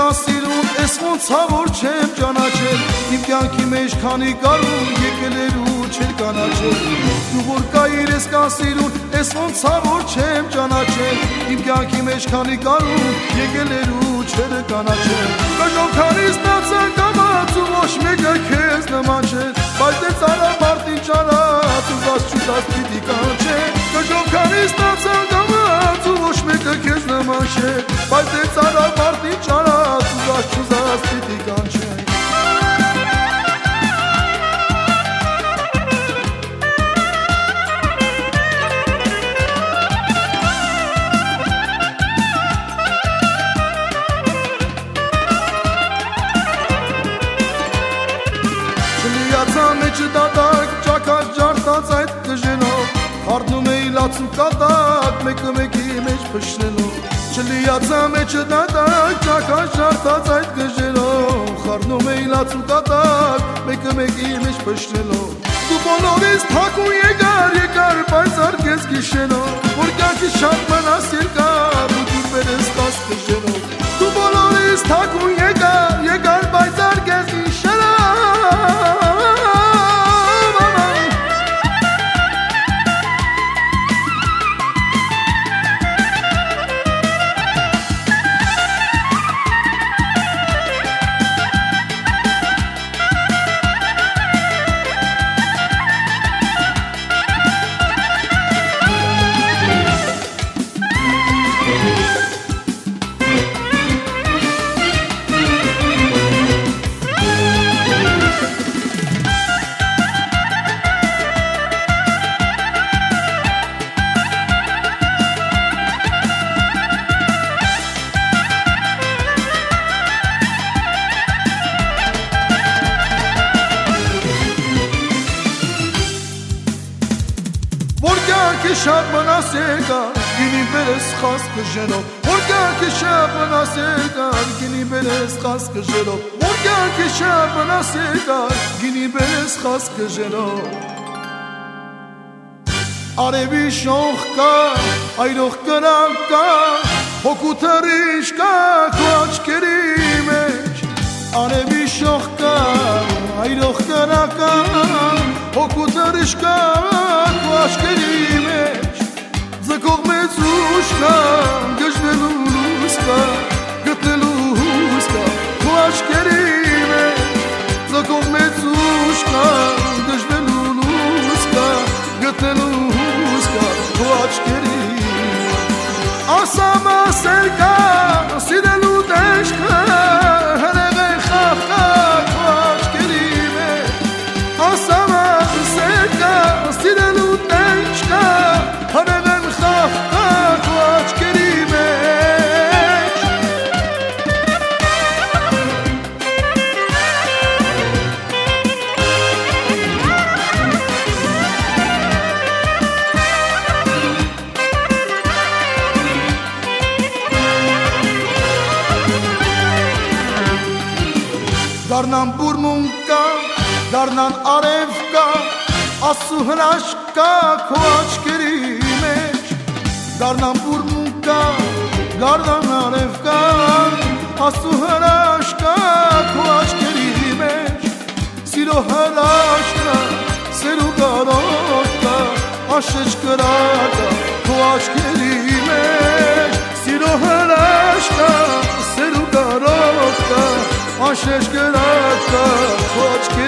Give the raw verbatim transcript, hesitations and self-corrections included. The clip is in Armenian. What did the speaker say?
կասիրուն, ես ոնց որ չեմ ճանաչել, իմ կյանքի մեջ քանի կարուն եկել էր ու չեր կանաչել, դու որ կայիր ես կասիրուն, ես ոնց որ չեմ ճանաչել, իմ կյանքի մեջ քանի կարուն եկել էր ու չեր կանաչել, կժով քանից ստացան կամաց ու ոչ մեկը քեզ նման չէ, բայց դե ծարամարտին ճանաց ու զաս չուզած պիտի կանչել, կժով քանից ստացան կամաց ու ոչ մեկը քեզ նման չէ, բայց դե ծարամարտին ճանաց ու զաս չուզած պիտի կանչել. Դադակ ճակած ջարդած այդ դժենով Խարդնում էի լացու կատակ մեկը մեկի մեջ փշնելով Չլիացա մեջը դադակ ճակած ջարդած այդ դժենով Խարդնում էի լացու կատակ մեկը մեկի մեջ փշնելով Դու բոլորից թակուն եկար եկար պայծառ քեզ գիշերով Որ կյանքի շատ մնաս երկար ու դու բերես տաս դժենով Դու բոլորից թակուն եկար եկար պայծառ քեզ գիշերով Շատ մնաս եկար, գինի բերես խաս կժենով Որ կյանքի շատ մնաս եկար, գինի բերես խաս կժենով Որ կյանքի շատ մնաս եկար, գինի բերես խաս կժենով Արևի շող կա, այրող կրակ կա Հոգու թռիչ կա, քո աչքերի մեջ Արևի շող կա, այրող կրակ կա Հոգու թռիչ կա, քո աչքերի մեջ Ձգող մեծ ուժ կա, գժվելու լույս կա Գտնելու հույս կա, քո աչքերի մեջ Ձգող մեծ ուժ կա, գժվելու լույս կա Գտնելու հույս կա, քո աչքերի Ասամ ասել կա, սիրելու դեշ կա Հրեղ է խաղ կա, քո աչքերի մեջ Ասամ ասել կա, սիրելու դեշ կա Հրեղ է խաղ կա, քո աչքերի մեջ Դառնան բուրմուն կա, դառնան արև կա Աստծու հրաշք կա, քո աչքերի մեջ Դառնան բուրմուն կա, դառնան արև կա Աստծու հրաշք կա, քո աչքերի մեջ Սիրո հրաշք կա, սերու կարոտ կա Աշեջ կրակ կա, քո աչքերի մեջ Սիրո հրաշք կա, սերու կարոտ կա Աշեջ կրակ կա, քո աչքերի